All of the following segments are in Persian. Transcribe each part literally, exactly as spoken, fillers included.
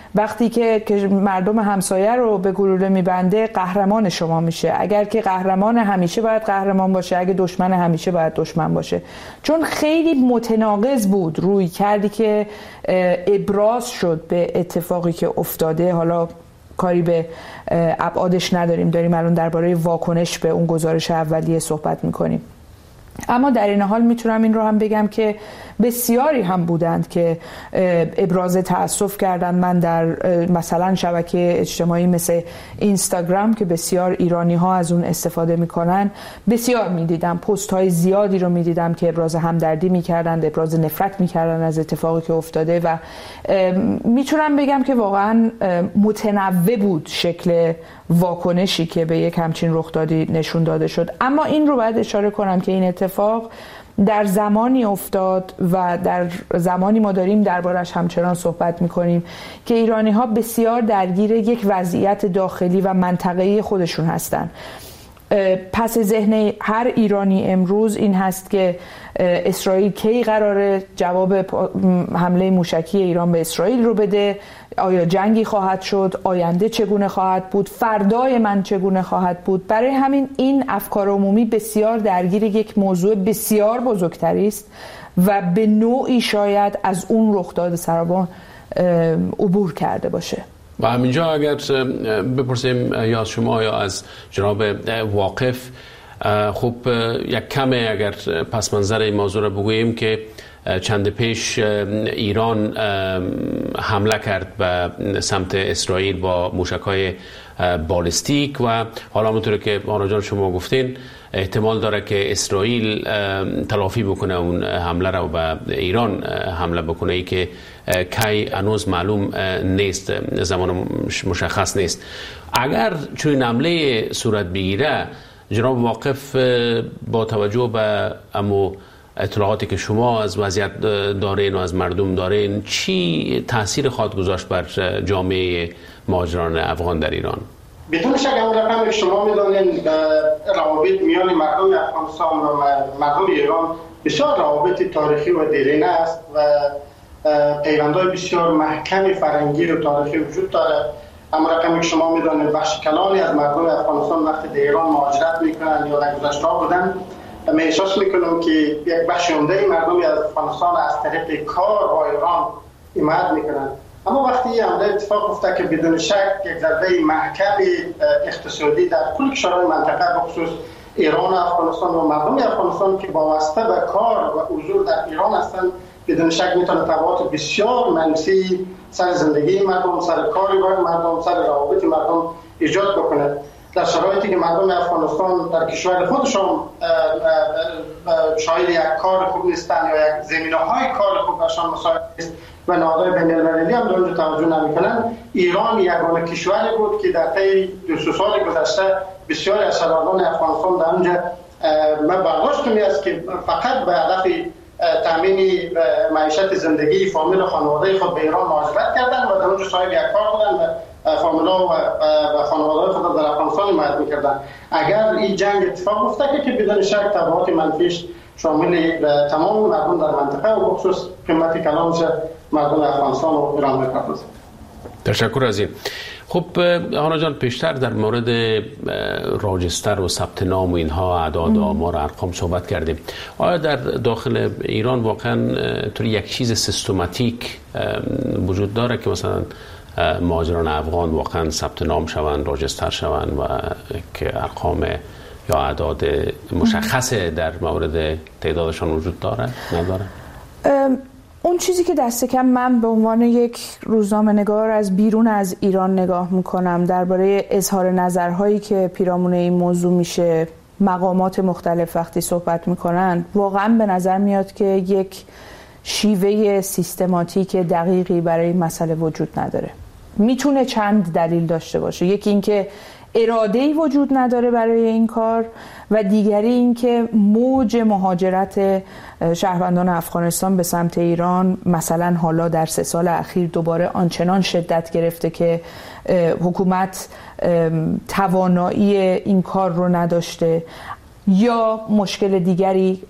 وقتی که مردم همسایه رو به گلوله میبنده قهرمان شما میشه. اگر که قهرمان همیشه باید قهرمان باشه، اگه دشمن همیشه باید دشمن باشه. چون خیلی متناقض بود روی کردی که ابراز شد به اتفاقی که افتاده. حالا کاری به ابعادش نداریم، داریم الان درباره واکنش به اون گزارش اولیه صحبت میکنیم. اما در این حال میتونم این رو هم بگم که بسیاری هم بودند که ابراز تأسف کردند. من در مثلا شبکه اجتماعی مثل اینستاگرام که بسیار ایرانی ها از اون استفاده میکنن، بسیار میدیدم پست های زیادی رو میدیدم که ابراز همدردی میکردند، ابراز نفرت میکردند از اتفاقی که افتاده و میتونم بگم که واقعا متنوع بود شکل واکنشی که به یک همچین رخدادی نشون داده شد. اما این رو باید اشاره کنم که این اتفاق در زمانی افتاد و در زمانی ما داریم دربارش همچنان صحبت میکنیم که ایرانی ها بسیار درگیر یک وضعیت داخلی و منطقه‌ای خودشون هستن. پس ذهن هر ایرانی امروز این هست که اسرائیل کی قراره جواب حمله موشکی ایران به اسرائیل رو بده، آیا جنگی خواهد شد، آینده چگونه خواهد بود، فردای من چگونه خواهد بود. برای همین این افکار عمومی بسیار درگیر یک موضوع بسیار بزرگتری است و به نوعی شاید از اون رخداد سرابان عبور کرده باشه. و همینجا اگر بپرسیم یا از شما یا از جناب واقف، خب یک کمه اگر پس منظر این موضوع را بگوییم که چند پیش ایران حمله کرد به سمت اسرائیل با موشک‌های بالستیک و حالا همونطور که آنا جان شما گفتین احتمال داره که اسرائیل تلافی بکنه اون حمله را و به ایران حمله بکنه، ای که کی هنوز معلوم نیست، زمان مشخص نیست. اگر چون حمله صورت بگیره، جناب واقف با توجه به امو اطلاعاتی که شما از وضعیت دارین و از مردم دارین، چی تاثیر خواهد گذاشت بر جامعه مهاجران افغان در ایران؟ بدون شک اون رقم که شما میدونین روابط میان مردم افغانستان و مردم ایران بسیار روابط تاریخی و دیرینه است و پیوندهای بسیار محکم فرهنگی و تاریخی وجود داره. اما رقمی که شما میدونید بخش کلانی از مردم افغانستان وقتی در ایران مهاجرت میکنن یا در گذشته بودن، من احساس میکنم که یک بخش عمده مردم از افغانستان از طریق کار و ایران حمایت میکنن. اما وقتی این حمله اتفاق افتاد که بدون شک یک ضربه محکم اقتصادی در کل کشورهای منطقه بخصوص ایران و افغانستان و مردم افغانستان که وابسته به کار و حضور در ایران هستند، بدون شک میتونه تبعات بسیار منفی سر زندگی مردم، سر کار مردم، سر روابط مردم ایجاد بکنه. در شرایطی که مردم افغانستان در کشور خودشون شاید یک کار خوب نیستن یا یک زمینه‌های کار خوب برشان مساعد نیست و نهادهای بین‌المللی هم در اونجا توجه نمی‌کنن، ایران یگانه کشوری بود که در طی دو سه سال گذشته بسیاری از شهروندان افغانستان در اونجا من برداشتم است که فقط به هدف تامین معیشت زندگی فامیل و خانواده خود به ایران مهاجرت کردن و در اونجا صاحب یک کار بودن و فامیلا و خانواده خود در افغانستان حمایت می‌کردن. اگر این جنگ اتفاق افتاد که بدون شک تبعات منفیش شامل تمام مردم در منطقه و بخصوص قیمت کلانش مردم افغانستان و ایران می‌پردازه. تشکر از این. خب آنا جان، پیشتر در مورد راجستر و ثبت نام و اینها اعداد و آمار ارقام صحبت کردیم. آیا در داخل ایران واقعا طوری یک چیز سیستماتیک وجود داره که مثلا مهاجران افغان واقعا ثبت نام شوند، راجستر شوند و که ارقام یا اعداد مشخص در مورد تعدادشان وجود داره نداره؟ اون چیزی که دست کم من به عنوان یک روزنامه نگار از بیرون از ایران نگاه میکنم درباره اظهار نظرهایی که پیرامون این موضوع میشه، مقامات مختلف وقتی صحبت میکنن، واقعا به نظر میاد که یک شیوه سیستماتیک دقیقی برای این مسئله وجود نداره. میتونه چند دلیل داشته باشه. یکی اینکه اراده‌ای وجود نداره برای این کار و دیگری اینکه موج مهاجرت شهروندان افغانستان به سمت ایران مثلا حالا در سه سال اخیر دوباره آنچنان شدت گرفته که حکومت توانایی این کار رو نداشته، یا مشکل دیگری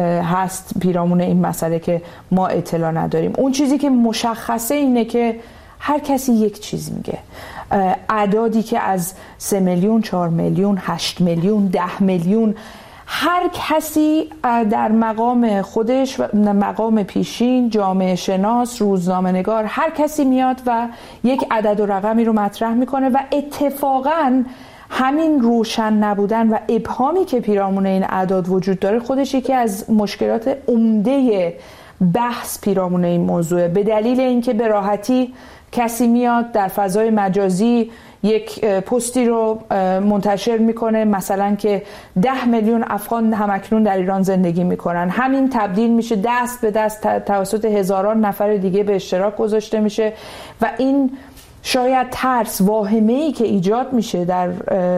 هست پیرامون این مسئله که ما اطلاع نداریم. اون چیزی که مشخصه اینه که هر کسی یک چیز میگه. اعدادی که از سه میلیون، چهار میلیون، هشت میلیون، ده میلیون، هر کسی در مقام خودش، مقام پیشین، جامعه شناس، روزنامه نگار، هر کسی میاد و یک عدد و رقمی رو مطرح میکنه و اتفاقاً همین روشن نبودن و ابهامی که پیرامون این اعداد وجود داره خودش یکی از مشکلات عمده بحث پیرامون این موضوع، به دلیل اینکه به راحتی کسی میاد در فضای مجازی یک پستی رو منتشر میکنه، مثلا که ده میلیون افغان همکنون در ایران زندگی میکنن، همین تبدیل میشه دست به دست توسط هزاران نفر دیگه به اشتراک گذاشته میشه و این شاید ترس، واهمه‌ای که ایجاد میشه در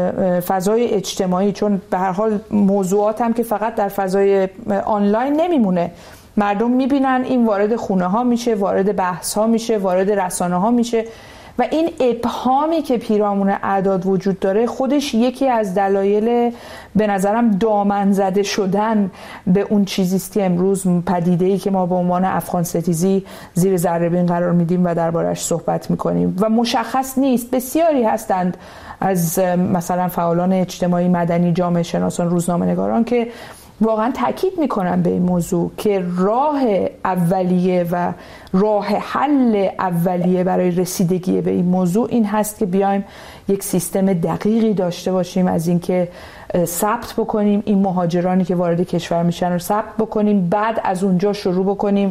فضای اجتماعی، چون به هر حال موضوعات هم که فقط در فضای آنلاین نمیمونه، مردم میبینن این وارد خونه ها میشه، وارد بحث ها میشه، وارد رسانه ها میشه و این ابهامی که پیرامون اعداد وجود داره خودش یکی از دلایل به نظرم دامن زده شدن به اون چیزیست که امروز پدیده‌ای که ما به عنوان افغان ستیزی زیر ذره بین قرار میدیم و دربارش صحبت میکنیم و مشخص نیست. بسیاری هستند از مثلا فعالان اجتماعی، مدنی، جامعه شناسان، روزنامه نگاران که واقعا تاکید میکنن به این موضوع که راه اولیه و راه حل اولیه برای رسیدگی به این موضوع این هست که بیایم یک سیستم دقیقی داشته باشیم از اینکه ثبت بکنیم این مهاجرانی که وارد کشور میشن رو ثبت بکنیم، بعد از اونجا شروع بکنیم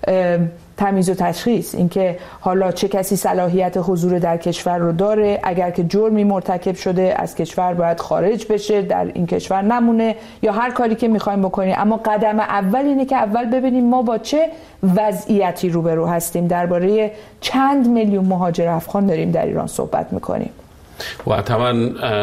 تمیز و تشخیص، اینکه حالا چه کسی صلاحیت حضور در کشور رو داره، اگر که جرمی مرتکب شده از کشور باید خارج بشه، در این کشور نمونه، یا هر کاری که میخوایم بکنیم. اما قدم اول اینه که اول ببینیم ما با چه وضعیتی روبرو هستیم. درباره چند میلیون مهاجر افغان داریم در ایران صحبت میکنیم و طبعا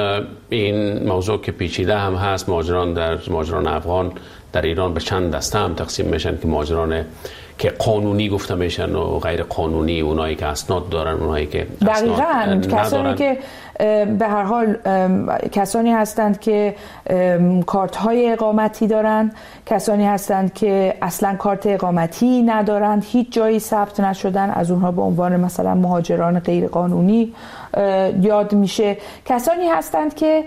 این موضوع که پیچیده هم هست. مهاجران در مهاجران افغان در ایران به چند دسته هم تقسیم میشن که مهاجران که قانونی گفته میشن و غیر قانونی، اونایی که اسناد دارن، اونایی که اسناد ندارن. کسانی که به هر حال کسانی هستند که کارت های اقامتی دارن، کسانی هستند که اصلا کارت اقامتی ندارند، هیچ جایی ثبت نشدن، از اونها به عنوان مثلا مهاجران غیر قانونی یاد میشه. کسانی هستند که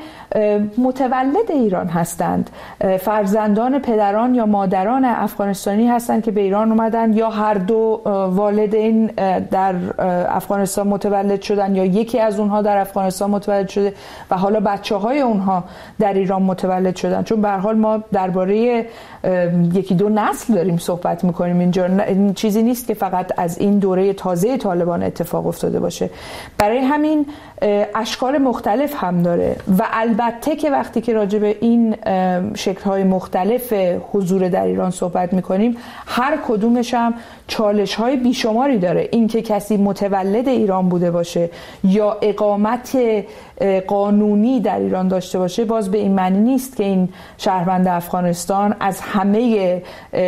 متولد ایران هستند، فرزندان پدران یا مادران افغانستانی هستند که به ایران اومدن، یا هر دو والدین در افغانستان متولد شدن یا یکی از اونها در افغانستان متولد شده و حالا بچه‌های اونها در ایران متولد شدن. چون به هر حال ما درباره یکی دو نسل داریم صحبت میکنیم اینجا، این چیزی نیست که فقط از این دوره تازه طالبان اتفاق افتاده باشه. برای همین اشکال مختلف هم داره و البته که وقتی که راجع به این شکل‌های مختلف حضور در ایران صحبت میکنیم، هر کدومش هم چالش‌های بیشماری داره. این که کسی متولد ایران بوده باشه یا اقامت قانونی در ایران داشته باشه باز به این معنی نیست که این شهروند افغانستان از همه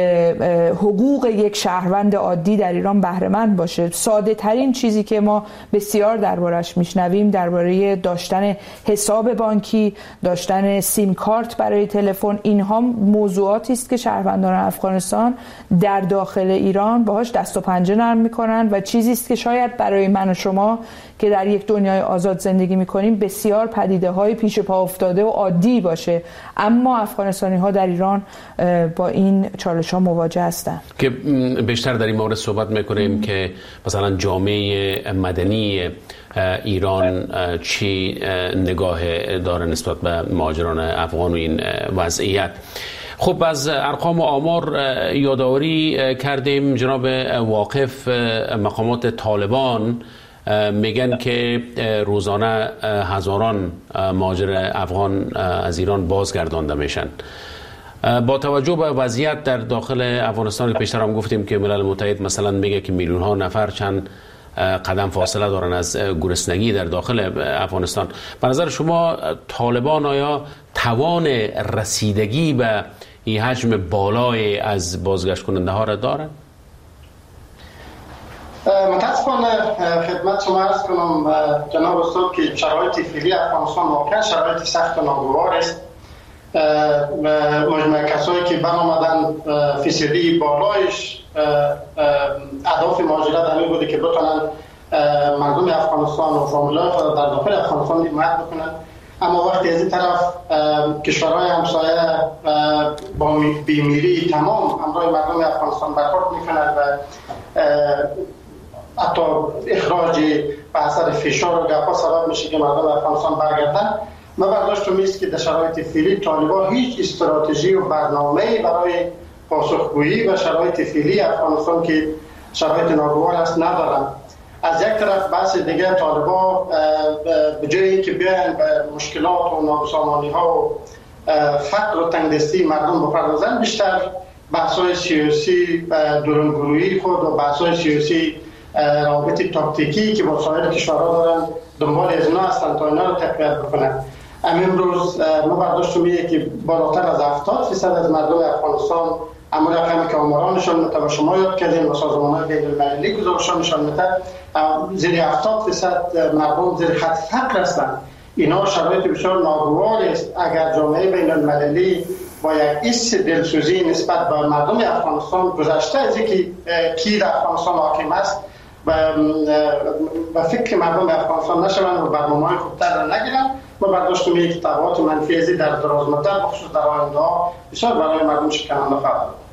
حقوق یک شهروند عادی در ایران بهره مند باشه. ساده ترین چیزی که ما بسیار دربارش میشنویم درباره داشتن حساب بانکی، داشتن سیم کارت برای تلفن، اینها موضوعاتی است که شهروندان افغانستان در داخل ایران باهاش دست و پنجه نرم میکنن و چیزی است که شاید برای من و شما که در یک دنیای آزاد زندگی میکنیم بسیار پدیده های پیش پا افتاده و عادی باشه، اما افغانستانی ها در ایران با این چالش ها مواجه هستند. که بیشتر در این مورد صحبت میکنیم که مثلا جامعه مدنی ایران چی نگاه داره نسبت به مهاجران افغان و این وضعیت. خب از ارقام و آمار یادآوری کردیم. جناب واقف، مقامات طالبان میگن که روزانه هزاران مهاجر افغان از ایران بازگردانده میشن. با توجه به وضعیت در داخل افغانستان که پیشتر هم گفتیم که ملل متحد مثلا میگه که میلیون ها نفر چند قدم فاصله دارن از گرسنگی در داخل افغانستان، به نظر شما طالبان آیا توان رسیدگی به این حجم بالای از بازگشت کننده ها را دارن؟ متاسفانه خدمت شما عرض کنم جناب استاد که شرایط فعلی افغانستان واقعا شرایط سخت و ناگوار است. مجموعه کسایی که برآمدن فیصدی بالایش اهداف مهاجرت همین بوده که بتونن مردم افغانستان و فامیلای خود در داخل افغانستان حمایت بکنن. اما وقتی از این طرف کشورهای همسایه با بیمیری تمام همراه مردم افغانستان برخورد میکنند و حتی اخراج به اثر فشار و گپا سبب میشه که مردم افغانستان برگردن، ما برداشتم است که در شرایط فعلی طالبان هیچ استراتژی و برنامه‌ای برای پاسخگویی و شرایط فعلی افغانستان که شرایط ناگوار است ندارند. از یک طرف بحث دیگه طالبان به جای اینکه بیاین به مشکلات و نابسامانی‌ها و فقر و تنگدستی مردم بپردازن، بیشتر بحث‌های سیاسی درونگرویی خود و بحث‌های سیاسی روابط تاکتیکی که با سایر کشورها دارن دنبال از اینا هستن تا اینا رو تقویت بکنن. امروز ما برداشت میگه که بالاتر از هفتاد درصد از مردم افغانستان، اما رقمی که آمارانشان متو شما یاد کردین و سازمان‌های بین‌المللی گزارشان نشان میده، زیر هفتاد درصد مردم زیر خط فقر هستند. اینا شرایط بسیار ناگوار است. اگر جامعه بین‌المللی با یک ایست دلسوزی نسبت به مردم افغانستان گذشته از اینکه کی در افغانستان حاکم است و فکر مردم افغانستان نشوند و برنامه‌های خوبتر را نگیرند، ما برداشت می‌کنیم که تبعات منفی ازی در دراز مدت بخصوص در آینده بسیار برای مردم شکننده خواهد بود.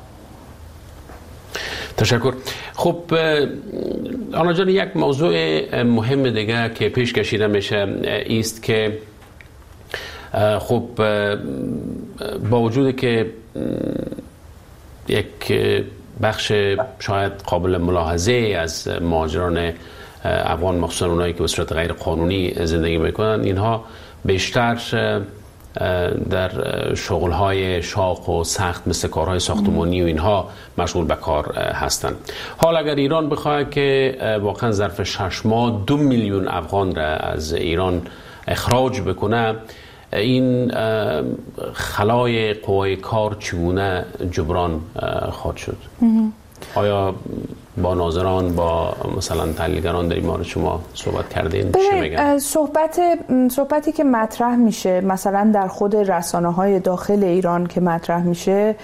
تشکر. خب آنا جان، یک موضوع مهم دیگه که پیش کشیده میشه است که خب با وجود که یک بخش شاید قابل ملاحظه از مهاجران افغان، مخصوصا اونایی که به صورت غیر قانونی زندگی میکنن، اینها بیشتر در شغل‌های شاق و سخت مثل کارهای ساختمانی و اینها مشغول به کار هستند. حال اگر ایران بخواد که واقعا ظرف شش ماه دو میلیون افغان را از ایران اخراج بکنه، این خلای قوای کار چگونه جبران خواهد شد؟ آیا با ناظران، با مثلا تحلیلگران در این مورد شما صحبت کردین؟ چی میگن؟ صحبت صحبتی که مطرح میشه مثلا در خود رسانه‌های داخل ایران که مطرح میشه،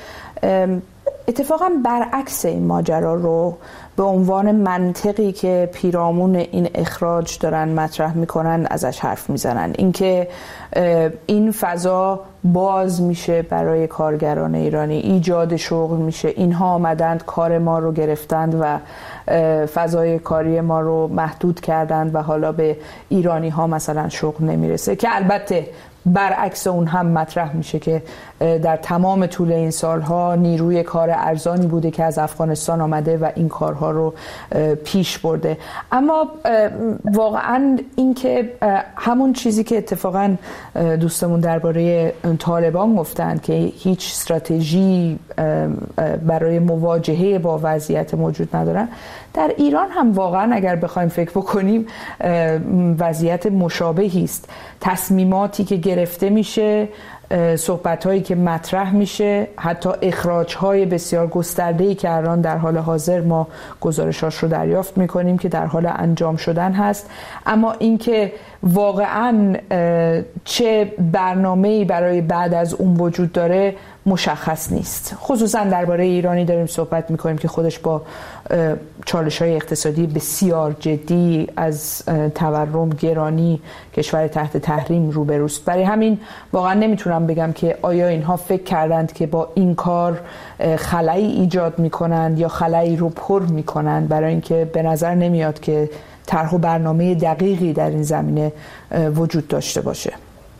اتفاقا برعکس این ماجرا رو به عنوان منطقی که پیرامون این اخراج دارن مطرح میکنن ازش حرف میزنن. اینکه این فضا باز میشه برای کارگران ایرانی، ایجاد شغل میشه، اینها آمدند کار ما رو گرفتند و فضای کاری ما رو محدود کردند و حالا به ایرانی ها مثلا شغل نمیرسه، که البته برعکس اون هم مطرح میشه که در تمام طول این سالها نیروی کار ارزانی بوده که از افغانستان آمده و این کارها رو پیش برده. اما واقعا این که همون چیزی که اتفاقا دوستمون درباره طالبان گفتن که هیچ استراتژی برای مواجهه با وضعیت موجود ندارن، در ایران هم واقعا اگر بخوایم فکر بکنیم وضعیت مشابهی است. تصمیماتی که گرفته میشه، صحبت‌هایی که مطرح میشه، حتی اخراج‌های بسیار گسترده‌ای که الان در حال حاضر ما گزارشاش رو دریافت می‌کنیم که در حال انجام شدن هست. اما اینکه واقعاً چه برنامه‌ای برای بعد از اون وجود داره مشخص نیست. خصوصاً درباره ایرانی داریم صحبت می‌کنیم که خودش با چالش‌های اقتصادی بسیار جدی از تورم، گرانی، کشور تحت تحریم روبروست. برای همین واقعاً نمیتونم بگم که آیا اینها فکر کردند که با این کار خلایی ایجاد میکنند یا خلایی رو پر میکنند، برای اینکه به نظر نمیاد که طرح و برنامه دقیقی در این زمینه وجود داشته باشه.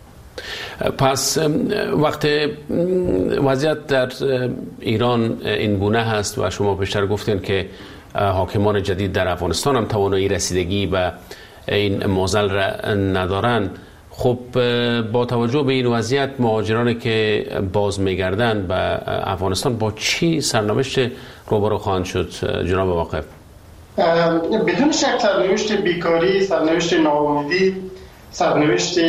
پس وقت وضعیت در ایران این گونه هست و شما بیشتر گفتین که حاکمان جدید در افغانستان هم توانایی رسیدگی به این معضل را ندارن، خب با توجه به این وضعیت مهاجرانی که باز میگردن به افغانستان با چی سرنوشت روبرو خواهند شد جناب واقف؟ بدون شک سرنوشت بیکاری، سرنوشت ناامیدی، سرنوشت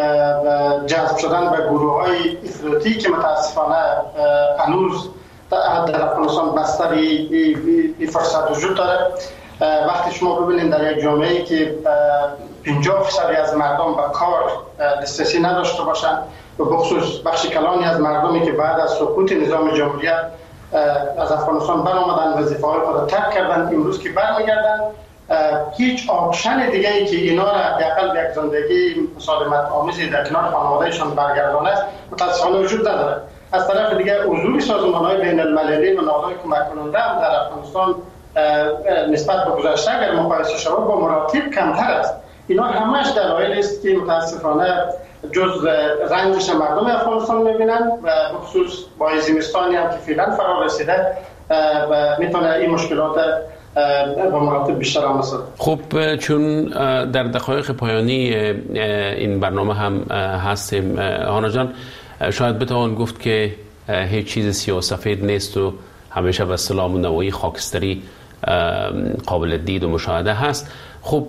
جذب شدن به گروه‌های افراطی که متاسفانه هنوز در افغانستان بستر این فرصت وجود داره. وقتی شما ببینید در یک جامعه‌ای که پنجاه درصد از مردم به کار دسترسی نداشته باشند و بخصوص بخش کلانی از مردمی که بعد از سقوط نظام جمهوریت از افغانستان برآمدن، وظیفه‌های خود را ترک کردند، امروز که برمیگردند هیچ آپشن دیگه ای که اینا را حداقل به یک زندگی مسالمت آمیزی در کنار خانوادهشان برگردانه است متاسفانه وجود نداره. از طرف دیگه حضور سازمان‌های بین‌المللی و نهادهای کمک کننده هم در افغانستان نسبت به گذشته اگر مقایسه شود با مراتب کمتر است. اینا همش دلایلی است که متاسفانه جز رنجش مردم افغانستان می‌بینن و بخصوص با زمستانی هم که فعلا فرا رسیده و میتونه این مشکلات با مراتب بیشتر هم رسد. خب چون در دقایق پایانی این برنامه هم هستیم هانا جان، شاید بتوان گفت که هیچ چیز سیاه سفید نیست و همیشه به اصطلاح نوعی خاکستری قابل دید و مشاهده هست. خب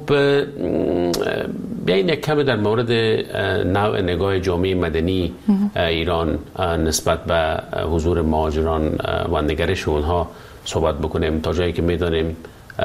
بیاین یک کم در مورد نوع نگاه جامعه مدنی ایران نسبت به حضور مهاجران و نگرش اونها صحبت بکنیم، تا جایی که میدانیم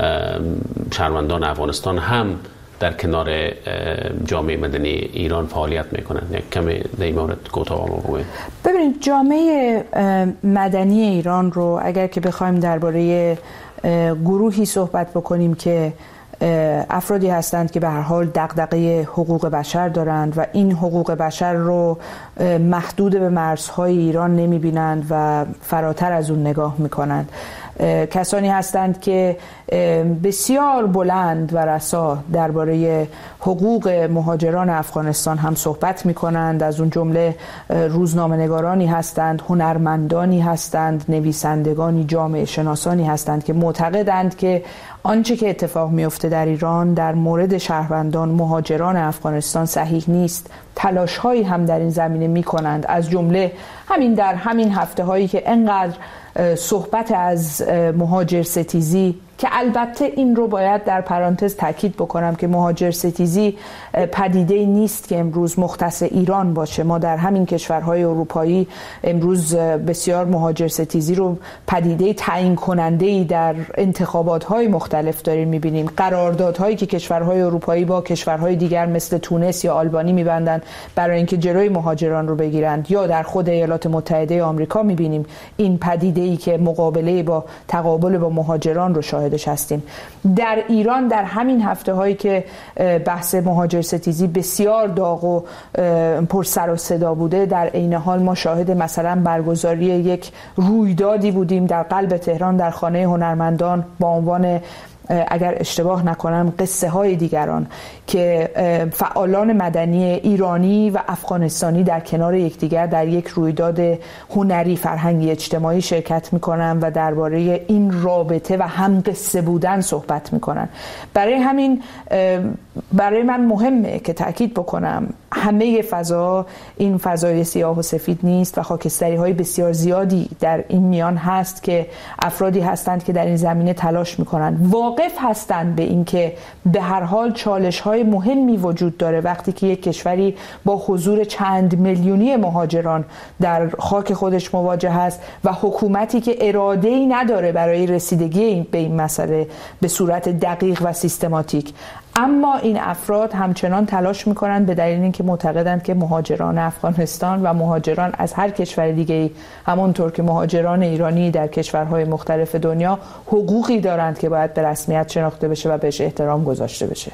شهروندان افغانستان هم در کنار جامعه مدنی ایران فعالیت میکنن. یک کمی در این مورد کوتاه بگویید. ببینید جامعه مدنی ایران رو اگر که بخوایم درباره گروهی صحبت بکنیم که افرادی هستند که به هر حال دغدغه حقوق بشر دارند و این حقوق بشر رو محدود به مرزهای ایران نمیبینند و فراتر از اون نگاه میکنند. کسانی هستند که بسیار بلند و رسا درباره حقوق مهاجران افغانستان هم صحبت می کنند. از اون جمله روزنامه‌نگارانی هستند، هنرمندانی هستند، نویسندگانی، جامعه شناسانی هستند که معتقدند که آنچه که اتفاق میفته در ایران در مورد شهروندان مهاجران افغانستان صحیح نیست. تلاش هایی هم در این زمینه می کنند، از جمله همین در همین هفته هایی که انقدر صحبت از مهاجر ستیزی، که البته این رو باید در پرانتز تاکید بکنم که مهاجر ستیزی پدیده نیست که امروز مختص ایران باشه. ما در همین کشورهای اروپایی امروز بسیار مهاجر ستیزی رو پدیده تعیین کننده‌ای در انتخابات‌های مختلف داریم می‌بینیم. قراردادهایی که کشورهای اروپایی با کشورهای دیگر مثل تونس یا آلبانی می‌بندند برای اینکه جلوی مهاجران رو بگیرند، یا در خود ایالات متحده آمریکا می‌بینیم این پدیده‌ای که مقابله با تقابل با مهاجران رو شاهد هستیم. در ایران در همین هفته هایی که بحث مهاجر ستیزی بسیار داغ و پر سر و صدا بوده، در عین حال ما شاهد مثلا برگزاری یک رویدادی بودیم در قلب تهران در خانه هنرمندان با عنوان، اگر اشتباه نکنم، قصه های دیگران، که فعالان مدنی ایرانی و افغانستانی در کنار یکدیگر در یک رویداد هنری فرهنگی اجتماعی شرکت میکنن و درباره این رابطه و هم قصه بودن صحبت میکنن. برای همین برای من مهمه که تأکید بکنم همه فضا این فضای سیاه و سفید نیست و خاکستری های بسیار زیادی در این میان هست که افرادی هستند که در این زمینه تلاش میکنند. واقف هستند به این که به هر حال چالش های مهمی وجود داره وقتی که یک کشوری با حضور چند میلیونی مهاجران در خاک خودش مواجه هست و حکومتی که اراده‌ای نداره برای رسیدگی به این مسئله به صورت دقیق و سیستماتیک. اما این افراد همچنان تلاش میکنند به دلیل اینکه معتقدند که مهاجران افغانستان و مهاجران از هر کشور دیگه‌ای همونطور که مهاجران ایرانی در کشورهای مختلف دنیا حقوقی دارند که باید به رسمیت شناخته بشه و بهش احترام گذاشته بشه.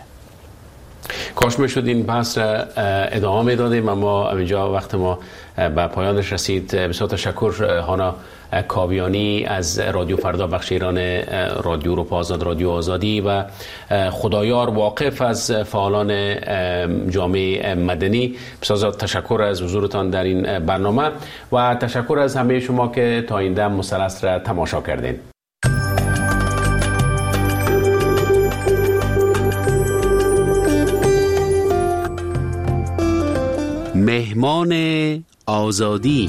کاش میشد این بحث را ادامه میدادیم، اما اینجا وقت ما به پایانش رسید. بسیار تشکر هانا کاویانی از رادیو فردا بخش ایران رادیو اروپا آزاد، رادیو آزادی، و خدایار واقف از فعالان جامعه مدنی. بسیار تشکر از حضورتان در این برنامه و تشکر از همه شما که تا این دم مسلسل را تماشا کردین. مهمان آزادی.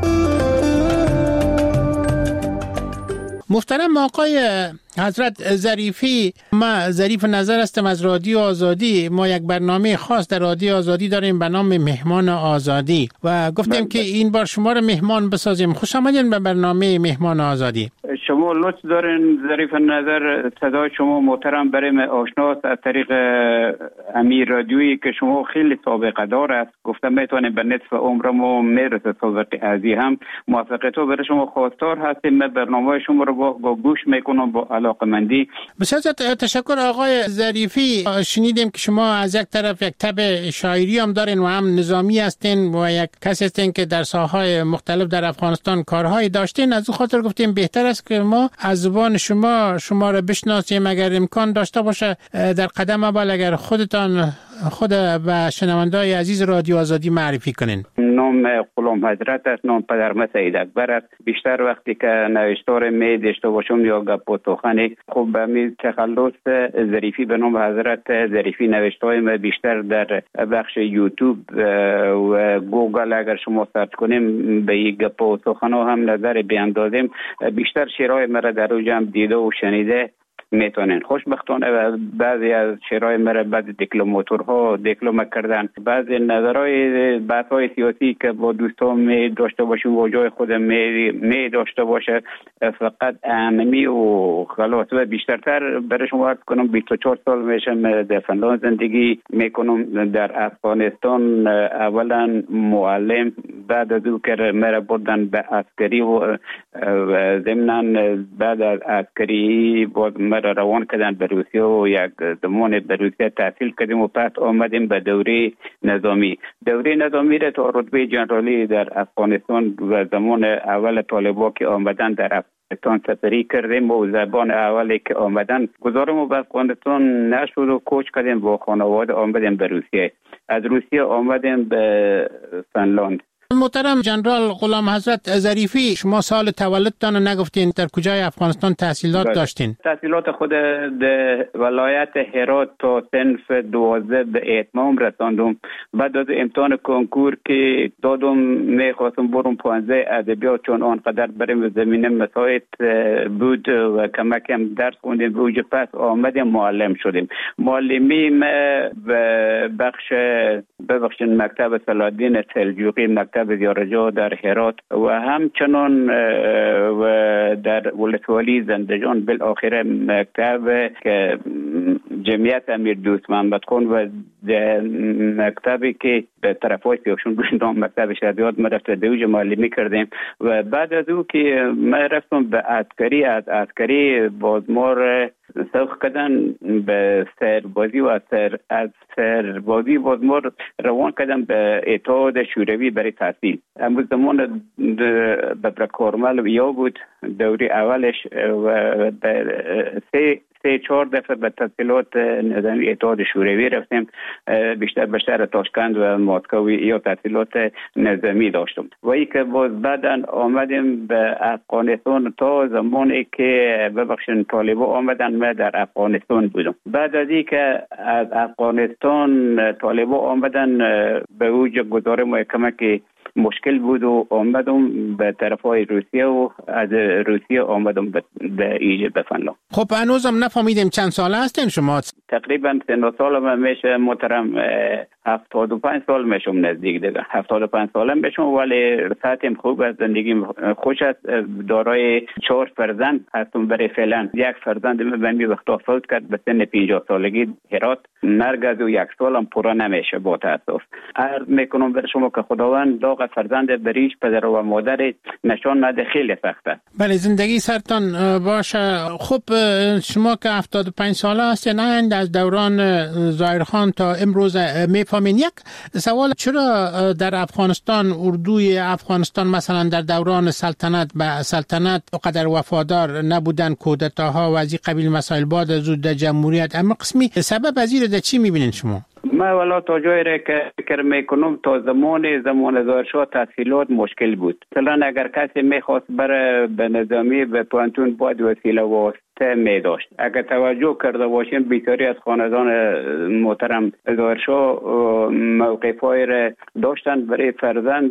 محترم آقای حضرت ظریفی، ما ظریف نظر هستم از رادیو آزادی. ما یک برنامه خاص در رادیو آزادی داریم به نام مهمان آزادی و گفتیم من... که این بار شما رو مهمان بسازیم. خوش آمدین به برنامه مهمان آزادی. شما لطف دارین ظریف نظر، صدای شما محترم برای من آشناست از طریق امیر رادیویی که شما خیلی سابقه دار است. گفتم میتونیم به نصف عمرمو میرسه سابقه ازی هم. موافقه تو برای شما خواستار هستیم. من برنامه شما رو با, با گوش میکنم، با علاقمندی. بسیار تشکر آقای ظریفی. شنیدیم که شما از یک طرف یک تب شاعری هم دارین و هم نظامی هستین و یک کسی هستین که در ساحه‌های مختلف در افغانستان کارهایی داشتین. از اون خاطر گفتیم بهتر است که ما از زبان شما شما را بشناسیم، اگر امکان داشته باشه در قدم اول اگر خودتان خود و شنونده‌های عزیز رادیو آزادی معرفی کنین. نام غلام حضرت است، نام پدرم سید اکبر است. بیشتر وقتی که نوشتار می داشته باشم یا گپ و سخنی خوب به می تخلص ظریفی به نام حضرت ظریفی نوشته‌های ما بیشتر در بخش یوتیوب و گوگل اگر شما سرچ کنیم به این گپ و سخن‌ها هم نظر بیاندازیم. بیشتر شعرهای مرا در اوجم دیده و شنیده میتونن. خوشبختانه بعضی از شعرهای مرا بعضی دیپلماتورها دیپلم کردن. بعضی نظرهای بحث‌های سیاسی که با دوستان می داشته باشیم و جای خودم می, می داشته باشه فقط اهمی و خلاص. و بیشترتر برای شما عرض کنم بیست و چهار سال میشم در فنلاند زندگی میکنم. در افغانستان اولا معلم، بعد از او که مرا بردن به عسکری و ضمناً بعد از عسکری بود مرا روان کردن به روسیه و یک زمان به روسیه تحصیل کردیم و پس آمدیم به دوره نظامی. دوره نظامی را تا رتبه جنرالی در افغانستان و زمان اول طالبان که آمدن در افغانستان سفری کردیم و زبان اولی که آمدن گذارم به افغانستان نشد و کوچ کردیم با خانواده آمدیم به روسیه. از روسیه آمدیم به فنلاند. محترم جنرال غلام حضرت ظریفی، شما سال تولدتان نگفتین در کجای افغانستان تحصیلات بله. داشتین؟ تحصیلات خود در ولایت هرات تا صنف دوازده به اتمام رساندم. بعد از امتحان کنکور که دادم میخواستم برم پانزده ادبیات، چون آنقدر بریم زمینه مساعد بود و کمکم درس خوندیم روی پس آمدیم معلم شدیم. معلمی ما به بخش ببخشید مکتب صلاح‌الدین سلجوقی، مکتب زیارجو در هرات و همچنان و در ولسوالی زندجان، بالاخره مکتب که جمعیت امیر دوست محمد خان و مکتبی که به طرفای سیاشون بودم مکتب شهادیات ما رفت دوج معلمی کردیم. و بعد از او که ما رفتم به عسکری، از عسکری بازمار سوق کردن به سربازی و سر از سربازی بازمار روان کردن به اتحاد شوروی برای تحصیل. امروز زمان به کارمل یا بود دوری اولش و سه سه چهار دفعه به تحصیلات نظامی اتحاد شوروی رفتیم، بیشتر به شهر تاشکند و مسکو یا تحصیلات نظامی داشتم. و ای که باز بعداً آمدیم به افغانستان تا زمانی که ببخشن طالبان آمدن ما در افغانستان بودم. بعد از ای که از افغانستان طالبان آمدن به اوج گذار محکمه که مشکل بود و آمدم به طرفای روسیه و از روسیه آمدم به ایجاد به فنلاند. خب هنوزم نفهمیدیم چند ساله هستین شما؟ تقریبا سن سالم میشه محترم هفتاد و پنج سال میشم نزدیک دیگه هفتاد و پنج سالم میشم، ولی ساعتم خوب است، زندگیم خوش است. دارای چهار فرزند هستم برای فعلا. یک فرزند من به می وقتا فوت کرد به سن پنجاه سالگی هرات. مرگ از یک سالم پورا نمیشه با تاسف. عرض میکنم بر شما که خداوند داغ فرزند بریش پدر و مادر نشان نده خیلی سخته. بله زندگی سرتان باشه. خب شما که هفتاد و پنج ساله هستین از دوران ظاهرخان تا امروز میفهمین. یک سوال، چرا در افغانستان اردوی افغانستان مثلا در دوران سلطنت به سلطنت قدر وفادار نبودن، کودتاها و از این قبیل مسائل بعد از زود جمهوریت، اما قسمی سبب از این چی میبینین شما؟ ما والا تا جایی را که فکر میکنم تا زمان زمان ظاهرشاه تحصیلات مشکل بود. مثلا اگر کسی میخواست بره به نظامی به پانتون باید وسیله واسطه میداشت. اگر توجه کرده باشیم بیشتری از خاندان محترم ظاهرشاه موقفای را داشتن برای فرزند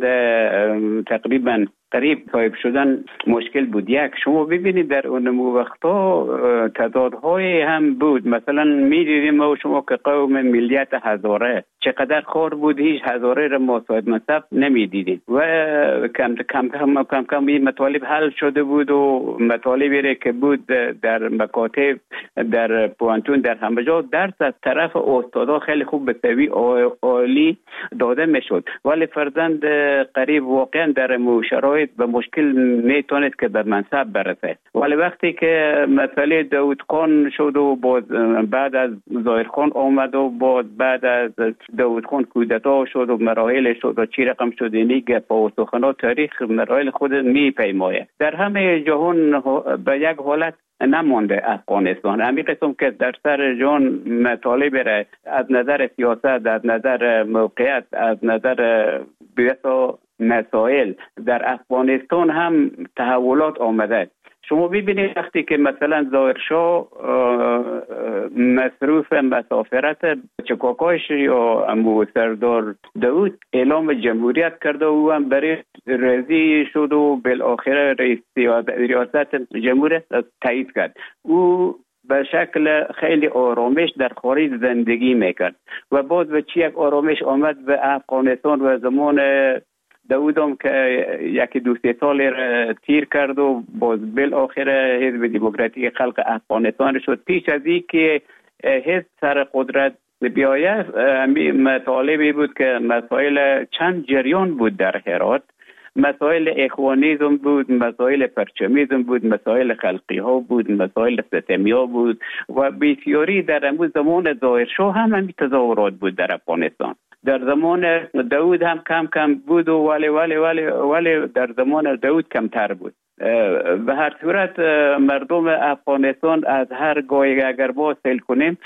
تقریبا قریب صاحب شدن مشکل بود. یک شما ببینید در اون وقتا تعدادهای هم بود، مثلا میدیدیم ما شما که قوم ملیت هزاره چقدر خور بود هیچ هزاره را ما صاحب منصب نمی دیدیم و کم کم کم کم کم این مطالب حل شده بود و مطالبی را که بود در مکاتب در پوانتون در همه جا درس از طرف استادا خیلی خوب به سوی عالی داده میشد، ولی فرزند قریب واقعا در شرایط به مشکل میتونست که به منصب برسه. ولی وقتی که مسئله داود خان شد و باز بعد از ظاهر خان آمد و باز بعد از داود خان کودتا شد و مراحل شد و چی رقم شد، اینی گپا و سخنات تاریخ مراحل خود میپیماید. در همه جهان به یک حالت نمانده افغانستان. همین قسم که در سر جان مطالب را از نظر سیاست، از نظر موقعیت، از نظر بسیار مسائل در افغانستان هم تحولات آمده. شما ببینید وقتی که مثلا ظاهرشاه مصروف مسافرت چکاکاش یا امو سردار داود اعلام جمهوریت کرده و هم برای رضی شد و بالاخره رئیس ریاست جمهوریت تایید کرد. او به شکل خیلی آرامش در خارج زندگی میکرد و باز به چی یک آرامش آمد به افغانستان و زمان داودم که یکی دو سه سال تیر کرد و باز بالاخره حزب دموکراتیک خلق افغانستان شد. پیش از این که حزب سر قدرت بیاید همین مطالبی بود که مسائل چند جریان بود در هرات، مسائل اخوانیزم بود، مسائل پرچمیزم بود، مسائل خلقی ها بود، مسائل ستمی ها بود و بسیاری در امروز زمان ظاهرشاه هم همین تظاهرات بود در افغانستان. در زمان داود هم کم کم بود و ولی ولی ولی ولی در زمان داود کمتر بود. به هر صورت مردم افغانستان از هر گاهی اگر باز سیل کنیم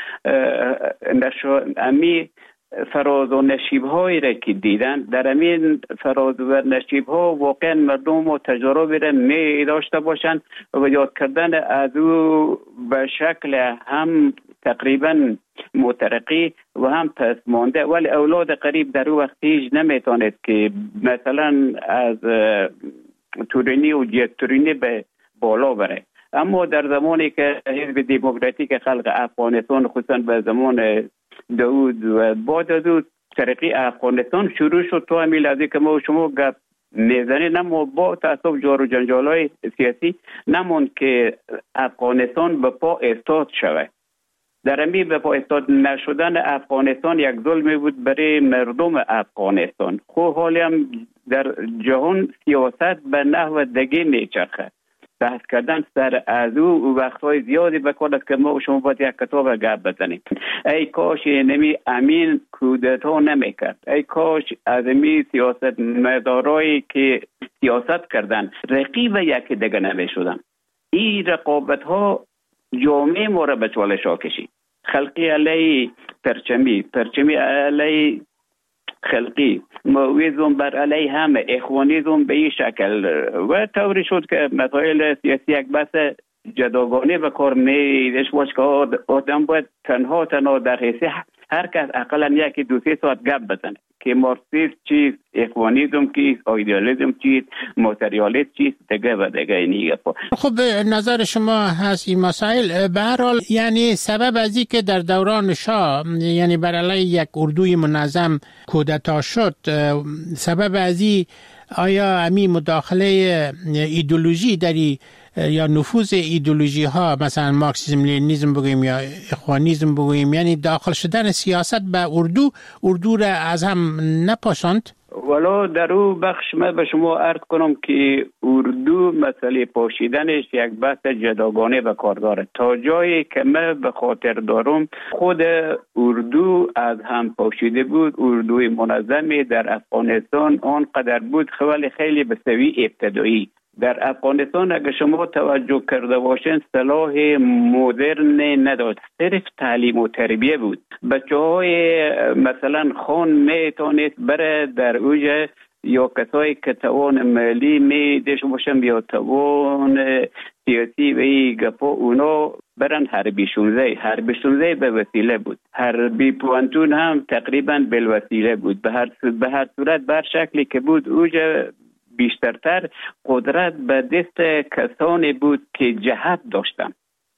امی فراز و نشیب هایی را که دیدن، در امین فراز و نشیب ها واقعا مردم و تجربه را می داشته باشند و یاد کردن از او به شکل هم تقریبا مترقی و هم پس مانده. ولی اولاد قریب در او وقت هیچ نمیتواند که مثلا از تورینی و جت تورینی به بالا بره. اما در زمانی که حزب دموکراتیک خلق افغانستان خصوصا به زمان داود و بعد از او ترقی افغانستان شروع شد، تو همین لحظه که ما شما گپ میزنید اما با تعصب جار و جنجال‌های سیاسی نموند که افغانستان به پا استاد شود. در امی به پا استاد نشدن افغانستان یک ظلمی بود برای مردم افغانستان. خب حالی هم در جهان سیاست به نحو دیگه میچرخه. بحث کردن سر از او وقتهای زیادی بکنند که ما شما باید یک کتاب گپ بزنیم. ای کاش نمی امین کودتا نمیکرد، ای کاش از امی سیاست مدارایی که سیاست کردن رقیب یکی دیگه نمیشدن. این رقابت ها جامعه ما را به چالش ها کشید. خلقی علی پرچمی، پرچمی علی خلقی، مویزم بر علی همه، اخوانیزم به این شکل و طوری شد که مسائل سیاسی یک بحث جداگانه به کار میدش باش که آدم باید تنها تنها در حیث هر کس اقلا یکی دو سه ساعت گپ بزنه که مارکسیسم چیست، اخوانیزم چیست، ایدئالیسم چیست، ماتریالیسم چیست، دیگه و دیگه اینی گپا. خب نظر شما هست این مسائل به هر حال یعنی سبب از این که در دوران شاه یعنی بر علیه یک اردوی منظم کودتا شد، سبب از این آیا امی مداخله ایدئولوژی داری یا نفوذ ایدئولوژی ها مثلا مارکسیسم لنینیسم بگوییم یا اخوانیسم بگوییم، یعنی داخل شدن سیاست به اردو اردو را از هم نپاشاند؟ ولی در او بخش من به شما عرض کنم که اردو مسئله پاشیدنش یک بحث جداگانه به کار داره. تا جایی که من به خاطر دارم خود اردو از هم پاشیده بود. اردوی منظمی در افغانستان آنقدر بود خیلی خیلی به سوی ابتدایی. در افغانستان اگر شما توجه کرده باشین صلاح مدرن نداشت، صرف تعلیم و تربیه بود. بچه های مثلا خان میتونید بره در اوج یا کسایی که توان مالی میدش باشن یا توان سیاسی و ای گپا اونا برن حربی شونزه. حربی شونزه به وسیله بود، حربی پوانتون هم تقریبا بالوسیله بود. به هر به هر صورت بر شکلی که بود اوج بیشترتر قدرت به دست کسانی بود که جهت داشتن.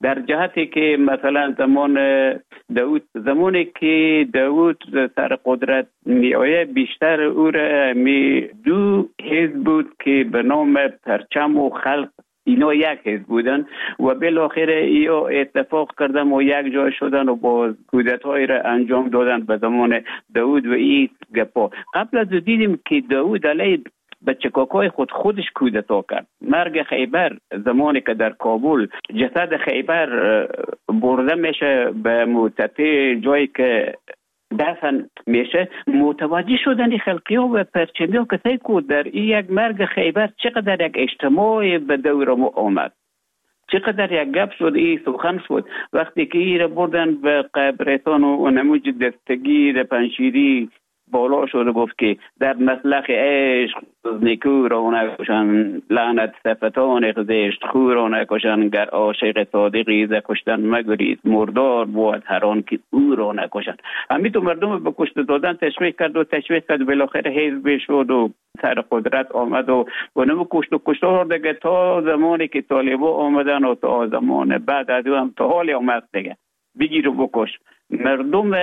در جهتی که مثلا زمان داود، زمانی که داود سر قدرت می آید، بیشتر او را می دو حزب بود که به نام پرچم و خلق، اینا یک حزب بودن و بالاخره اینا اتفاق کردن و یک جای شدن و با کودتای را انجام دادن به زمان داود و این گپا. قبل از دیدیم که داود علیه بچه کاکای خود خودش کودتا کرد. مرگ خیبر، زمانی که در کابل جسد خیبر برده میشه به موتته جایی که دفن میشه، متوجه شدن خلقی ها و پرچمی ها کسایی که در این یک مرگ خیبر چقدر یک اجتماع به دور ما آمد، چقدر یک گپ شد، این سخن شد. وقتی که این را بردن به قبرستان و نموج دستگیر پنشیری بالا شد و گفت که در مسلخ عشق نیکو را نکشن، لعنت صفتان خزشت خو را نکشن، گر عاشق صادقی ز کشتن مگریز، مردار بود هر آن که او را نکشن. همین تو مردم به کشته دادن تشویق کرد و تشویق کرد، بالاخره حزب شد و سر قدرت آمد و اونم کشت و کشتار دیگه تا زمانی که طالبا آمدن و تا زمان بعد از هم تا حالی آمد دیگه بگیر و بکش. مردم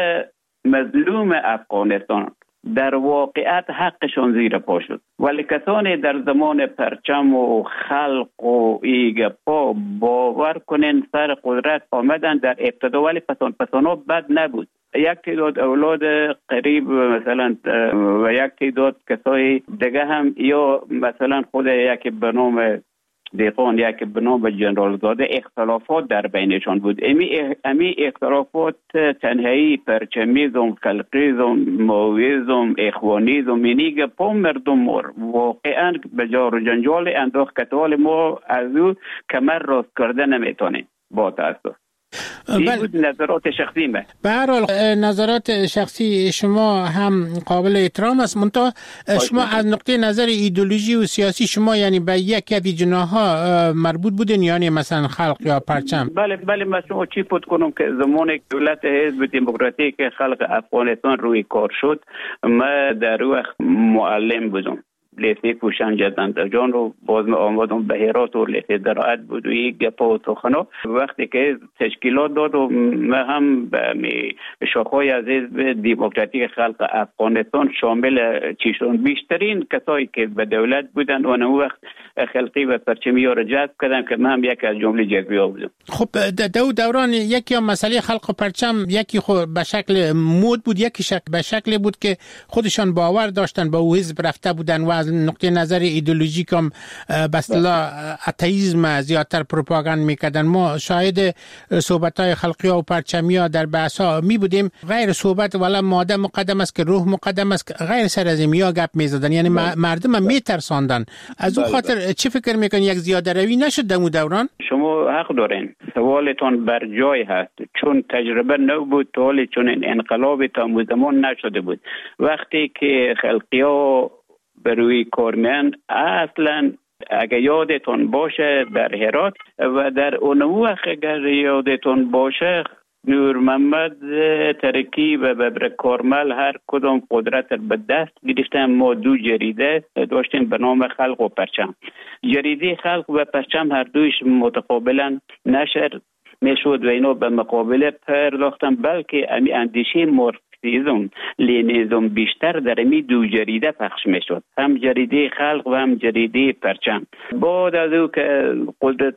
مظلوم افغانستان در واقعیت حقشون زیر پا شد، ولی کسانی در زمان پرچم و خلق و ایگپا باور کنین سر قدرت آمدن در ابتدا، ولی پسان پسانا بد نبود. یک تعداد اولاد قریب مثلا و یک تعداد کسای دیگه هم، یا مثلا خود یک به نام دیقان، یک به نام جنرال زاده، اختلافات در بینشان بود. امی امی اختلافات تنهایی پرچمیزم، خلقیزم، ماویزم، اخوانیزم، اینی پا مردم واقعا به جار و جنجال انداخت که حال ما از او کمر راست کرده نمیتونیم با تاسف. این بود نظرات شخصی من. به هر حال نظرات شخصی شما هم قابل احترام است، منتها شما از نقطه نظر ایدئولوژی و سیاسی شما یعنی به یک از جناح‌ها مربوط بودین، یعنی مثلا خلق یا پرچم؟ بله بله، من شما چی پود کنم که زمان دولت حزب دموکراتیک خلق افغانستان روی کار شد، من در وقت معلم بودم، لیسه پوشن جدند جان رو باز آمدم به هرات و لیسه درآت بود و یک گپا و تخنا. وقتی که تشکیلات داد و من هم به شاخهای از حزب دموکراتیک خلق افغانستان شامل چیشون بیشترین کسایی که به دولت بودن و اون وقت خلقی و پرچمی ها رو جذب کردم که من هم یک از جمله جذبی ها بودم. خب دو دوران یکی هم مسئله خلق و پرچم، یکی خود به شکل مود بود، یکی شکل به شکل بود که خودشان باور داشتن به او حزب رفته بودن و از نقطه نظر ایدئولوژیک هم به اصطلاح اتئیسم زیادتر پروپاگاند میکردن. ما شاهد صحبت‌های خلقی ها و پرچمی ها در بحث‌ها می بودیم، غیر صحبت ولی ماده مقدم است که روح مقدم است، غیر سر از اینیا گپ میزدن، یعنی مردم هم میترساندن. از اون خاطر چه فکر میکنین یک زیاده روی نشد در اون دوران؟ شما حق دارین، سوالتون بر جای هست، چون تجربه نو بود تا حالی چون این انقلاب تا زمان نشده بود. وقتی که خلقی ها بروی کارمند اصلا اگر یادتون باشه در هرات و در اون وقت اگر یادتون باشه نور محمد ترکی و ببر کارمل هر کدام قدرت به دست گرفتن. ما دو جریده داشتیم به نام خلق و پرچم. جریده خلق و پرچم هر دویش متقابلا نشر میشد و اینا به مقابله پرداختن، بلکه امی اندیشه مارکسیسم لنینیسم بیشتر در امی دو جریده پخش میشد، هم جریده خلق و هم جریده پرچم. بعد از او که قدرت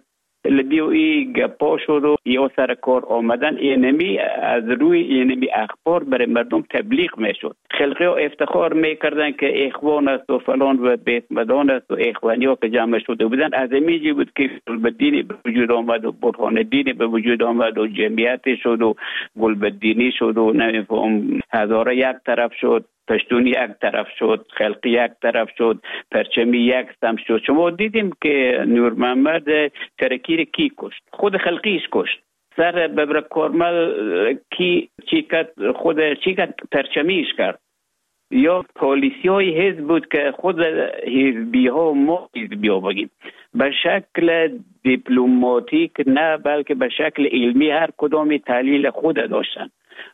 لبیوی گپا شد و یا سر کار آمدن، اینمی از روی اینمی اخبار برای مردم تبلیغ میشد. خلقی ها افتخار میکردن که اخوان است و فلان و بیت مدان است و اخوانی ها که جمع شده بودن. از امیجی بود که گلبدینی به وجود آمد و برهان دینی به وجود آمد و جمعیت شد و گلبدینی شد و نمیفهم هزاره یک طرف شد، پشتون یک طرف شد، خلقی یک طرف شد، پرچمی یک سم شد. شما دیدیم که نور محمد ترکی کی کشت؟ خود خلقیش کشت. سر ببر کارمل کی چی کرد؟ خود چی کرد؟ پرچمیش کرد. یا پالیسی های حزب بود که خود حزبی ها ما حزبی ها بگیم به شکل دیپلماتیک نه بلکه به شکل علمی هر کدامی تحلیل خود داشتن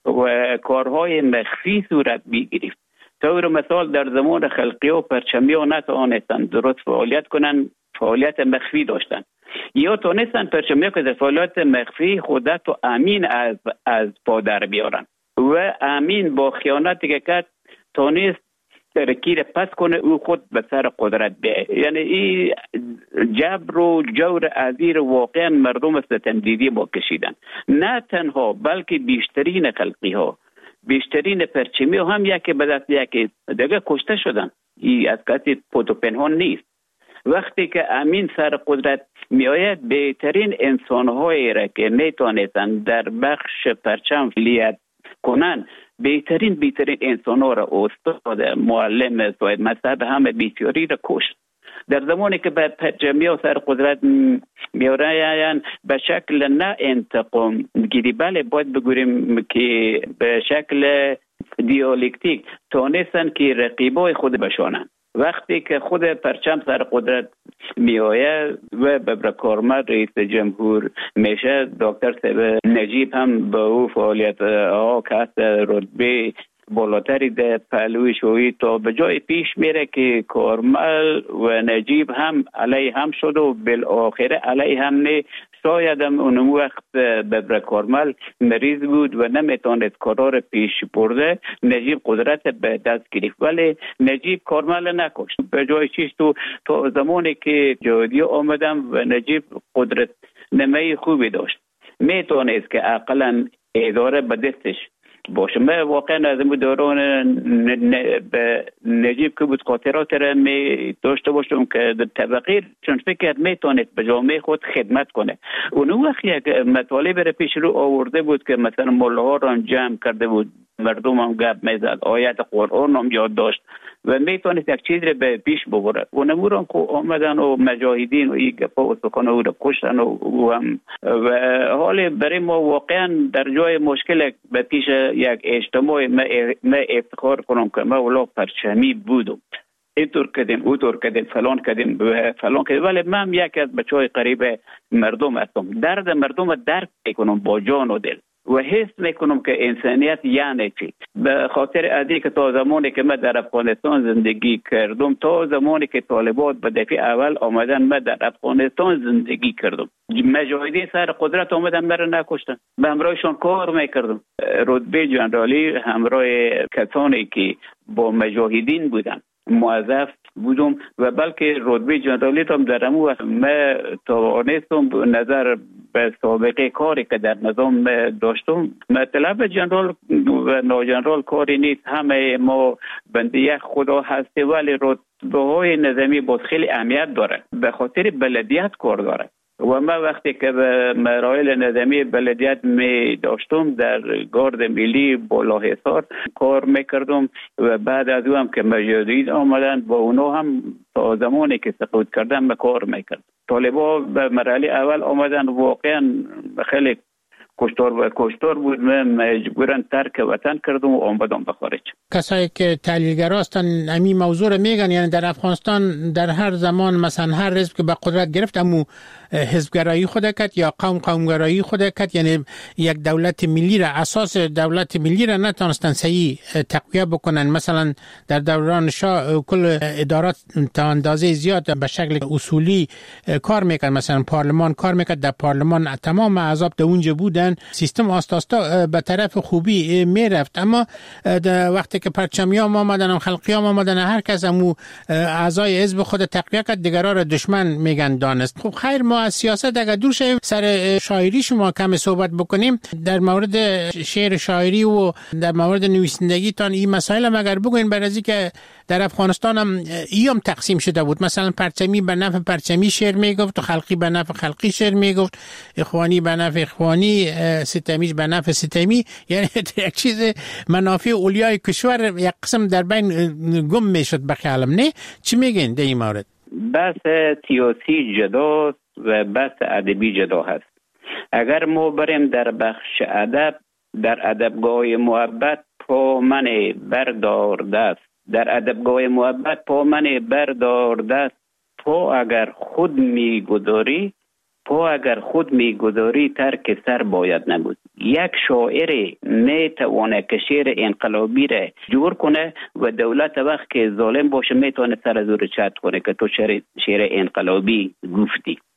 و کارهای مخفی صورت می‌گرفت. طور مثال در زمان خلقی و پرچمی ها نتوانستند درست فعالیت کنند، فعالیت مخفی داشتن. یا تونستن پرچمی که در فعالیت مخفی خودت و امین از از پا در بیارن و امین با خیانتی که کرد تونست ترکیر پس کنه او خود به سر قدرت بیه. یعنی این جبر و جور عزیر واقعا مردم ستمدیدی با کشیدن، نه تنها بلکه بیشترین خلقی ها، بیشترین پرچمی ها هم یکی به دست یکی دیگه کشته شدن. این از کسی پود و پنهان نیست. وقتی که امین سر قدرت می آید بهترین انسان هایی را که می توانستند در بخش پرچم فعالیت کنند، بهترین بهترین انسان ها را استاد، معلم، صاحب مذهب همه بیچاری را کشت. در زمانی که به پرچمی ها سر قدرت می آیند به شکل نه انتقام گیری، بله باید بگوییم که به شکل دیالکتیک تانستن که رقیبای خود بشانند. وقتی که خود پرچم سر قدرت می آید و به کارمند رئیس جمهور میشه، دکتر صاحب نجیب هم به او فعالیت ها که رتبه بالاتری در پهلوی شویی تا به جای پیش میره که کارمل و نجیب هم علیه هم شد و بالاخره علیه هم نه. شاید هم اون وقت به کارمل مریض بود و نمیتواند کارا پیش برده، نجیب قدرت به دست گرفت، ولی نجیب کارمل نکشت. به جای چیز تو تا زمانی که جهادی آمدم و نجیب قدرت نمایی خوبی داشت، میتونست که اقلا اداره به دستش باشه. من واقعا از این دوران به نجیب که بود خاطرات را می داشته باشم که در طبقه چون فکر میتونست به جامعه خود خدمت کنه. اون وقت یک مطالب را پیش رو آورده بود که مثلا ملاها را جمع کرده بود، مردم هم گپ میزد، آیت قرآن هم یاد داشت و میتونست یک چیز را به پیش ببره. اون امور هم که آمدن و مجاهدین و این گپا و سکان او را کشتن و هم و حال برای ما واقعا در جای مشکل به پیش یک اجتماع ما افتخار کنم که ما ولا پرچمی بودم، اینطور کردیم اونطور کردیم فلان کردیم فلان کردیم، ولی من یک از بچهای قریب مردم هستم. درد مردم درک میکنم با جان و دل و حس میکنم که انسانیت یعنی چی. به خاطر ادی که تا زمانی که من در افغانستان زندگی کردم، تا زمانی که طالبان به دفعه اول آمدن من در افغانستان زندگی کردم، مجاهدین سر قدرت آمدن مرا نکشتن، به همراهشان کار میکردم. رتبه جنرالی همراه کسانی که با مجاهدین بودن موظف بودم و بلکه رتبه جنرالی هم در امو من توانستم نظر به سابقه کاری که در نظام داشتم. مطلب جنرال و ناجنرال کاری نیست، همه ما بنده یک خدا هستی، ولی رتبه های نظامی باز خیلی اهمیت داره، به خاطر بلدیت کار داره. و من وقتی که به مراحل نظامی بلدیت می داشتم در گارد ملی بالاحصار کار میکردم و بعد از او هم که مجاهدین آمدن با اونا هم تا زمانی که سقوط کردن کار میکرد. طالبا به مرحله اول آمدن واقعا خیلی کشتار و کشتار بود، من مجبورن ترک وطن کردم و آمدم به خارج. کسایی که تحلیلگرا هستن همین موضوع رو میگن، یعنی در افغانستان در هر زمان مثلا هر حزب که به قدرت گرفت امو حزبگرایی خود کرد یا قوم قومگرایی خود کرد، یعنی یک دولت ملی را اساس دولت ملی را نتونستن صحیح تقویه بکنن. مثلا در دوران شاه کل ادارات تا اندازه زیاد به شکل اصولی کار میکرد، مثلا پارلمان کار میکرد، در پارلمان تمام احزاب در اونجا بودن، سیستم آستاستا به طرف خوبی میرفت. اما وقتی که پرچمیام آمدن و خلقیام آمدن، هر کس امو اعضای حزب خود تقویه کرد، دیگران را دشمن میگن دانست. خب خیر، ما از سیاست اگر دور شیم سر شاعری شما کم صحبت بکنیم، در مورد شعر شاعری و در مورد نویسندگی تان این مسائل هم اگر بگوین، برای که در افغانستان هم ایام تقسیم شده بود، مثلا پرچمی به نفع پرچمی شعر میگفت و خلقی به نفع خلقی شعر میگفت، اخوانی به نفع اخوانی، ستمیش به نفع ستمی، یعنی یک چیز منافع اولیای کشور یک قسم در بین گم میشد به خیالم. نه چی میگین در این مورد؟ بحث سیاسی جداست و بحث ادبی جدا هست. اگر ما بریم در بخش ادب، در ادبگاه محبت پا من بردار دست، در ادبگاه محبت پا من بردار دست، پا اگر خود میگذاری پا اگر خود میگذاری ترک سر باید نبود. یک شاعر میتونه که شعر انقلابی را جور کنه و دولت وقت که ظالم باشه میتونه سر زور چت کنه که تو شعر, شعر انقلابی گفتی.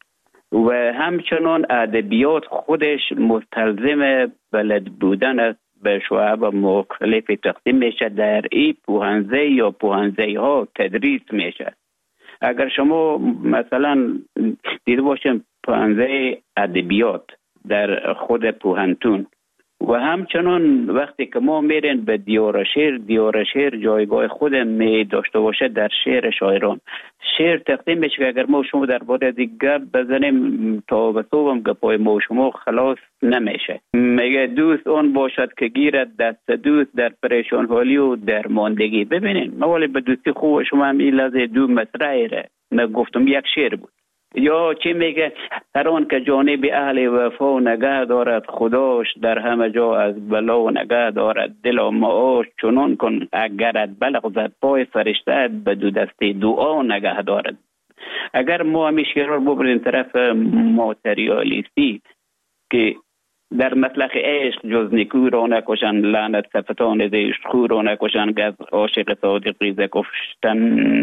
و همچنان ادبیات خودش مستلزم بلد بودن است، به شعب مختلف تقسیم میشه. در این پوهنزه یا پوهنزه ها تدریس میشه. اگر شما مثلا دیده باشیم پوهنزه ادبیات در خود پوهنتون و همچنان وقتی که ما میرین به دیار شعر، دیار شعر جایگاه خود می داشته باشه در شعر شاعران. شعر تقدیم میشه که اگر ما شما در باره دیگه بزنیم تا به صوبم گپای ما شما خلاص نمیشه. میگه دوست اون باشد که گیرد دست دوست در پریشان حالی و در ماندگی. ببینین موالی به دوستی خوب شما هم این لحظه دو مصرعی ره من گفتم یک شعر بود. یا چی میگه هر آن که جانب اهل وفا نگه دارد خداش در همه جا از بلا نگه دارد دل و معاش چنان کن اگرت بلغزد پای فرشته به دو دسته دعا نگه دارد. اگر ما همی شعر رو ببریم طرف ماتریالیستی که در مطلق عشق جز نیکو را نکشن لعنت صفتان زشت خو را نکشن گز عاشق صادقی ز کشتن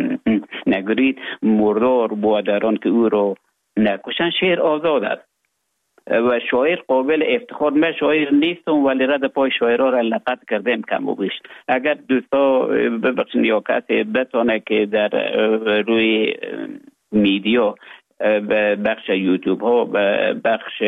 نگرید مردار بودران که او را نکشن. شعر آزاد است و شاعر قابل افتخار. من شاعر نیستم ولی رد پای شاعرها را لقد کردم کم و بیش. اگر دوستا ببخشید یا کسی بتونه که در روی میدیا بخش یوتیوب ها بخش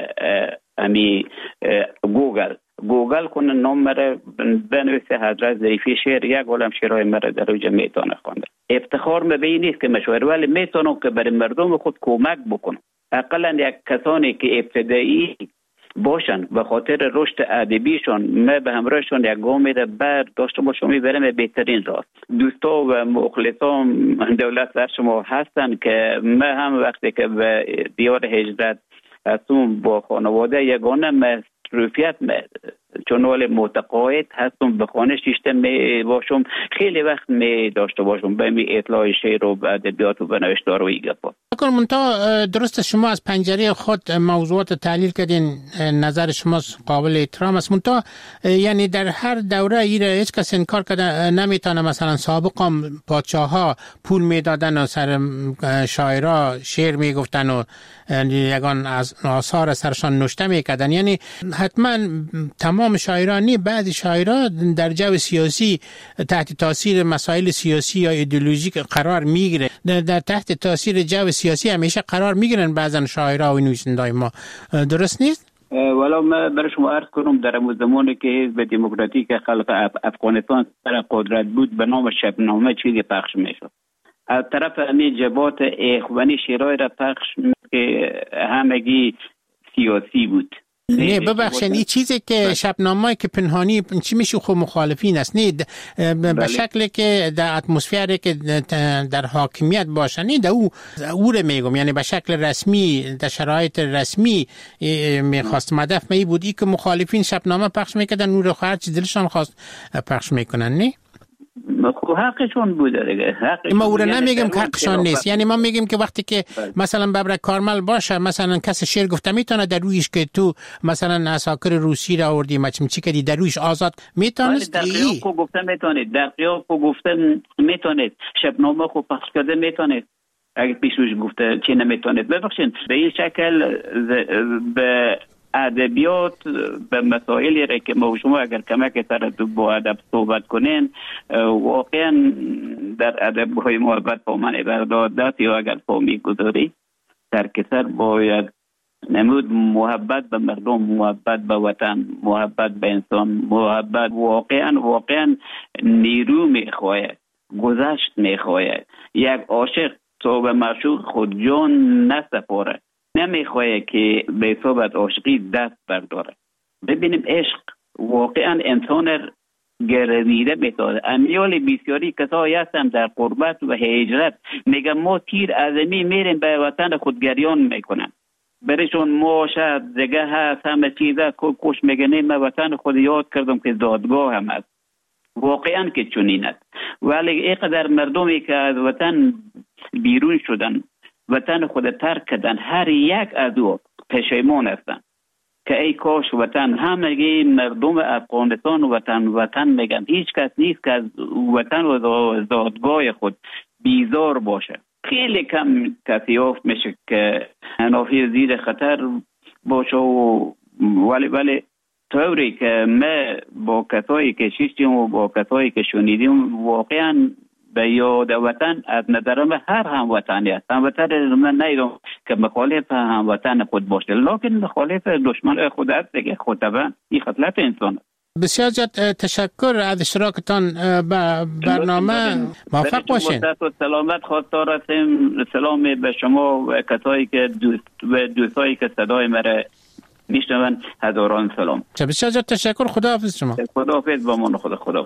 امی گوگل گوگل کنه نام مره بنویسه حضرت ظریفی شعر یک عالم شعرهای مره در اوجه میتونه خونده. افتخار مبین نیست که مشاعر ولی میتونم که برای مردم خود کمک بکنم. اقلا یک کسانی که ابتدایی باشن و خاطر رشد ادبیشون ما به همراهشون یک گام میده بعد داشته باشم میبرم بهترین راست. دوستا و مخلصان دولت در شما هستن که ما هم وقتی که به دیار هجرت هستم با خانواده یگانه مصروفیت چون ولی متقاعد هستم به خانه شیشته می باشم خیلی وقت می داشته باشم به می اطلاع شعر و ادبیات و نوشتار و ایگپا. اگر منتها درست شما از پنجره خود موضوعات تحلیل کردین، نظر شما قابل احترام است، منتها یعنی در هر دوره ایره هیچ کس انکار کرده نمیتونه مثلا سابقا پادشاه ها پول میدادن و سر شاعرها شعر میگفتن و یگان از آثار سرشان نوشته میکردن. یعنی حتما تمام شاعرانی بعضی شاعرها در جو سیاسی تحت تاثیر مسائل سیاسی یا ایدئولوژیک قرار میگیره، در تحت تاثیر جو سیاسی همیشه قرار میگیرن بعضن شاعرها و نویسنده‌های ما. درست نیست؟ ولی من برای شما عرض کنم در اون زمانی که حزب دموکراتیک خلق افغانستان سر قدرت بود به نام شبنامه چیزی پخش میشد. از طرف همین جبهات اخوانی شعرهای را پخش که همگی سیاسی بود. نه ببخشید این چیزی که شبنامه‌ای که پنهانی چی میشه خب مخالفین است، نه به شکلی که در اتمسفری که در حاکمیت باشه، نه در او او رو میگم، یعنی به شکل رسمی در شرایط رسمی میخواست مدف می بود ای که مخالفین شبنامه پخش میکردن اون رو هر چی دلشان خواست پخش میکنن. نه خب حقشون بوده دیگه. ما او رو نمیگم که حقشان نیست، یعنی ما میگیم که وقتی که مثلا ببرک کارمل باشه مثلا کس شعر گفته میتونه در رویش که تو مثلا اساکر روسی را آوردی مچمچی کردی در رویش آزاد میتونست. در قیاب گفته میتونید، در قیاب گفته میتونید، شبنامه خب پخش کرده میتونید. اگه پیشوش گفته چی نمیتونید. ببخشید به این شکل به ادبیات به مسائلی را که ما شما اگر کمک سر با ادب صحبت کنین واقعا در ادب‌های محبت با من بردادت یا اگر پا میگذاری در کسر باید نمود محبت به مردم، محبت به وطن، محبت به انسان، محبت واقعا واقعا نیرو میخواهد، گذشت میخواهد. یک عاشق تو به معشوق خود جان نسپاره، نمیخواه که به صحبت عاشقی دست برداره. ببینیم عشق واقعا انسان گردیده میتونه. امیال بسیاری کسایی هستن در قربت و هجرت میگن ما تیر ازمی میریم به وطن خود گریان میکنن، برشون ما شاید دیگه هست همه چیزه کش میگنه من وطن خود یاد کردم که دادگاه هم هست. واقعا که چنین است، ولی اینقدر مردمی که از وطن بیرون شدن وطن خود ترک کردن هر یک از او پشیمان هستن که ای کاش وطن همگی مردم افغانستان وطن وطن میگن. هیچ کس نیست که از وطن و دادگاه خود بیزار باشه. خیلی کم کسی یافت میشه که هنافی زیر خطر باشه، ولی ولی طوری که ما با کسایی که شیشتیم و با کسایی که شنیدیم واقعا به یاد وطن از نظرم هر هموطنی است. هموطن من نیدم که مخالف هموطن خود باشه، لکن مخالف دشمن خود است دیگه. خود طبعا این خصلت انسان است. بسیار زیاد تشکر از اشتراکتان به برنامه. موفق باشین. سلامت خواستار هستیم. سلام به شما و کسایی که دوست و دوستایی که صدای مرا میشنون، هزاران سلام. بسیار زیاد تشکر. خداحافظ شما. خداحافظ با من. خدا خدا